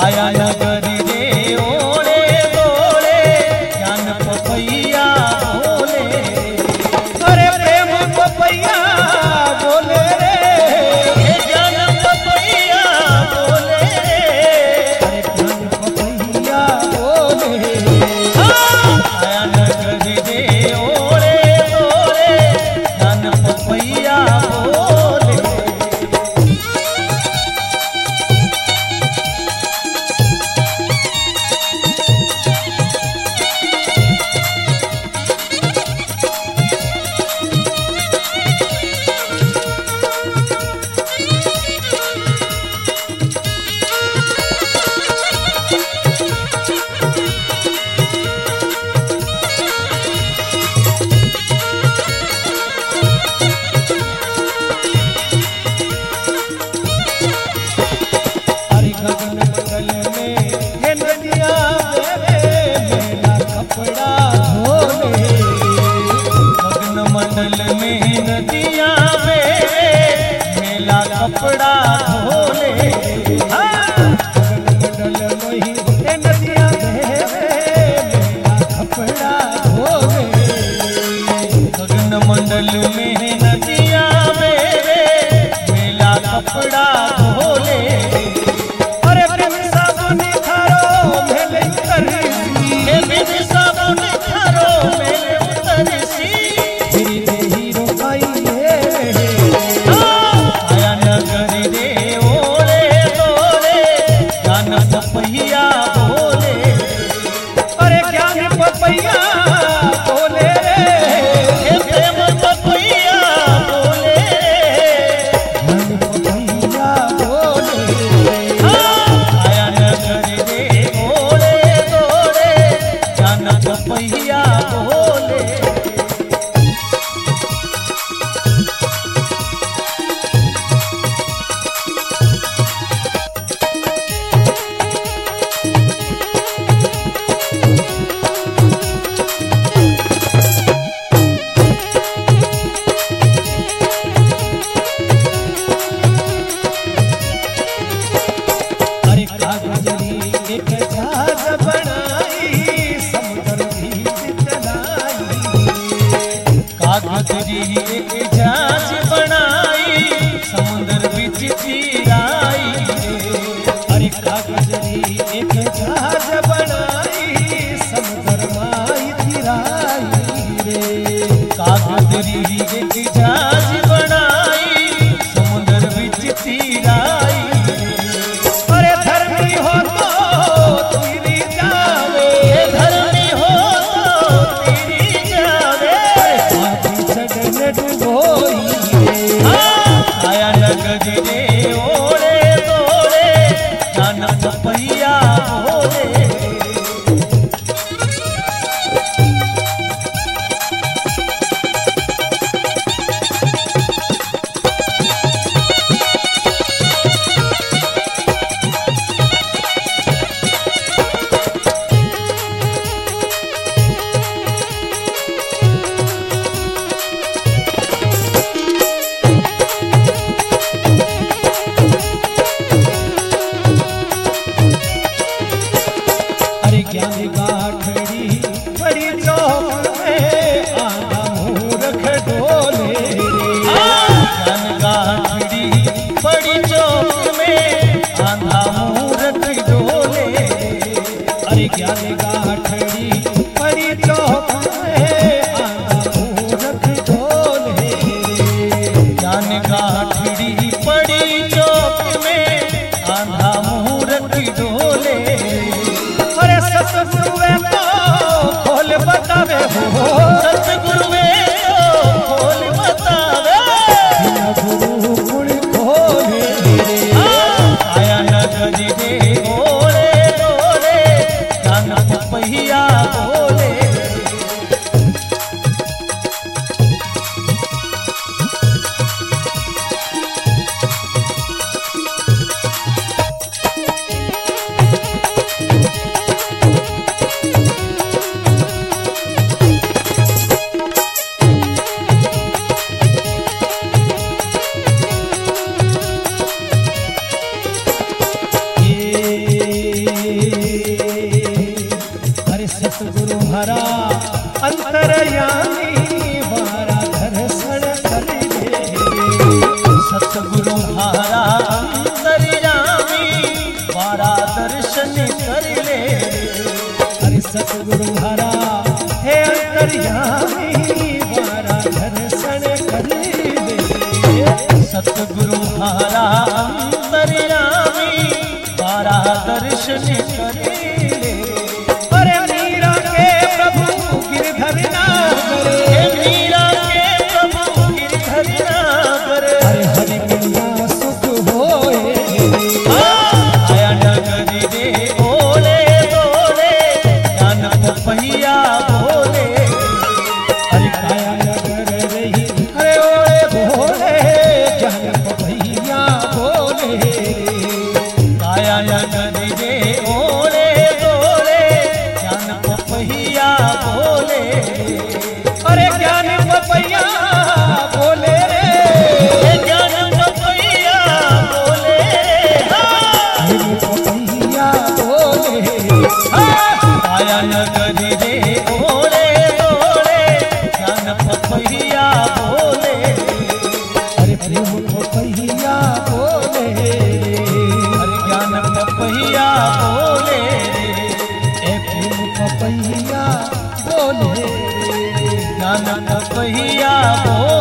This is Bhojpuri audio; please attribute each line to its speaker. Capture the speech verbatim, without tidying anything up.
Speaker 1: आया नगरी रे ओले बोले ज्ञान पपैया बोले। अरे प्रेम पपैया बोले रे ज्ञान पपैया बोले। अरे ज्ञान पपैया बोले। आया नगरी रे ओले बोले ज्ञान पपैया बोले। गगन मंडल में ये नदियाँ मेला कपड़ा धोले। गगन मंडल में नदियाँ मेला कपड़ा धोले। गगन मंडल में ये नदियाँ मेला कपड़ा धोले। गगन मंडल में नदियाँ मेला कपड़ा धोले। पपैया बोले। अरे ज्ञान पपैया बोले रे प्रेम पपैया बोले। ज्ञान पपैया बोले। आया नगरी रे बोले बोले ज्ञान पपैया बोले। एक जहाज बनाई समुद्र बीच चलाई। कागजरी एक जहाज बनाई समुद्र बीच चिराई। अरे कागजरी एक जहाज बनाई समुद्र माई चिराई रे। कागजरी एक जहाज बनाई समुद्र बीच चिराई। अरे धर्मी हो तो तेरी जावे, धर्मी हो तो तेरी जावे। हाथी सगन डुबोई आया नगरी रे ओले बोले ज्ञान पपैया बोले। ज्ञान गाठड़ी बड़ी चौक में आंधा मूर्ख डोले। ज्ञान गाठड़ी बड़ी चौक में आंधा मूर्ख डोले। अरे ज्ञान गाठड़ी बड़ी चौक में आंधा मूर्ख डोले। ज्ञान गाठड़ी बड़ी चौक में आंधा मूर्ख डोले। सतगुरुवे को खोल बतावे हो, सतगुरुवे को खोल बतावे। गुरु गुण खोले। आया नगरी रे ओले बोले ज्ञान पपैया हरा अंतरयामी वारा दर्शन कर ले। सतगुरु हरा अंतरयामी वारा दर्शन कर ले। अरे सतगुरु हरा हे अंतरयामी वारा दर्शन कर ले। सतगुरु हरा अंतरयामी वारा दर्शन कर ले। अरे मीरा के प्रभु गिरधर नागर, मीरा के प्रभु गिरधर नागर। अरे हरि मिलिया सुख होए, आया नगरी रे बोले बोले ज्ञान पहिया बोले। अरे काया नगर रही अरे ओले बोले ज्ञान पहिया बोले। काया नगरी रे ओले बोले ज्ञान पहिया बोले। अरे ज्ञान पपैया बोले रे, ज्ञान पपैया बोले। पपैया बोले काया नगरी रे ओले बोले ज्ञान पपैया बोले। अरे प्रेम पपैया बोले, अरे ज्ञान पपैया बोले। ए प्रेम पपैया बोले, ज्ञान पपैया बोले।